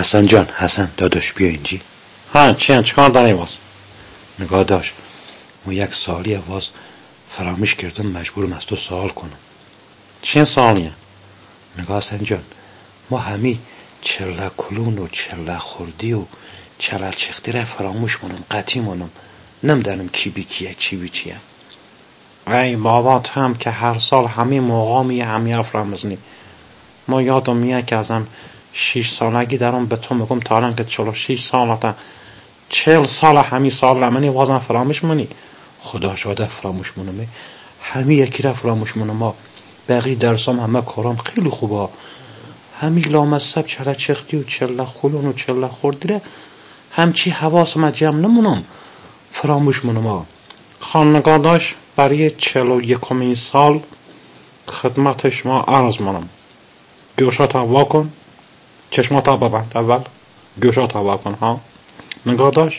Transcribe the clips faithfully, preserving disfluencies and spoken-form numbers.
حسن جان، حسن داداش بیا اینجی. ها چیه؟ چیکار داری باز؟ نگاه داشت، ما یک سالی اواز فراموش کردم، مجبورم از تو سوال کنم. چیه سوالیه؟ نگاه حسن جان، ما همی چله کلون و چله خوردی و چله چختی را فراموش کنم، قطعی منم نمیدانم کی بی کیه چی بی چیه. ای بابا تو هم که هر سال همین موقع می همی افرامزنی. ما یادم میاد که ازم شیش سالگی درم به تو میگم تا الان که چلو شیش سالته، چهل سال همین سال لمنی وازم فراموش منی. خدا شاده فراموش منم، همین یکی را فراموش منم. ما بقیه درسام همه کارام خیلی خوبه، همین لامصب چله چختی و چله خلون و چله خوردی را همچی حواسم جمع نمونم فراموش منم. خانگاه داشت برای چلو یکمین سال خدمت شما عرض منم. گوشات هوا کن، چشمات ها ببند، اول گوشات هوا کن. ها نگاه داشت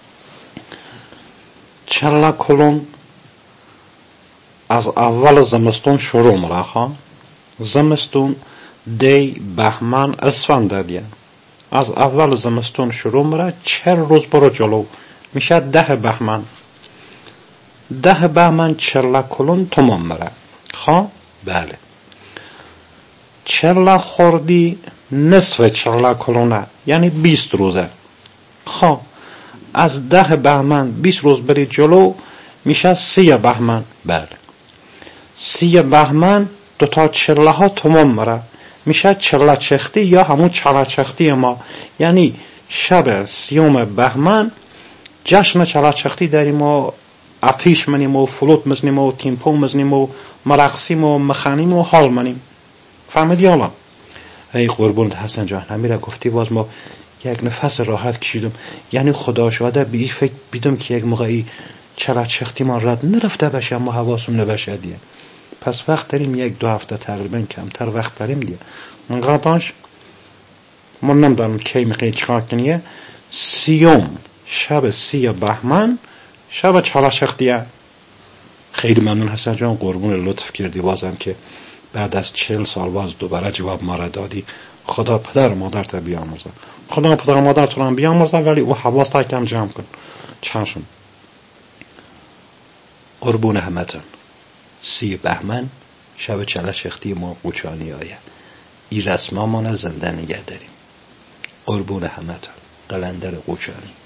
چله کلون از اول زمستون شروع مره. ها زمستون دی بهمن اسفند دیگه، از اول زمستون شروع مره چهل روز برو جلو میشه ده بهمن. ده بهمن چله کلون تمام مره. خواه بله. چله خوردی نصف چله کلونه یعنی بیست روزه. خواه از ده بهمن بیست روز بری جلو میشه سی بهمن. بله. سی بهمن دوتا چله ها تمام مره میشه چله چختی یا همون چله چختی ما، یعنی شب سیوم بهمن جشن چله چختی داریم و آتیش منیم و فلوت مزنیم و تیمپو مزنیم و مرقصیم و مخنیم و حال منیم. فهمیدی حالا؟ ای قربونت حسن جان، همین را گفتی باز ما یک نفس راحت کشیدم. یعنی خدا شاده به این فکر بیدم که یک موقعی چله چختی ما رد نرفته باشه اما حواسم نباشه دیگه. پس وقت داریم، یک دو هفته تقریبا کمتر وقت داریم دیگه. منگاه داشت من نمیدانم کی میخوایی چکار کنیه. سیوم شب سی بهمن شب چله چختیه. خیلی ممنون حسن جان، قربون لطف کردی بازم که بعد از چهل سال باز دوباره جواب ما را دادی. خدا پدر مادر تا بیامرزه. خدا پدر مادر تو هم بیامرزه، ولی او حواس تا کم جمع کن. چشم. قربون همتون. سی بهمن شب چله چختی ما قوچانی آید. این رسما ما زنده نگه داریم. قربون همتون. قلندر قوچانی.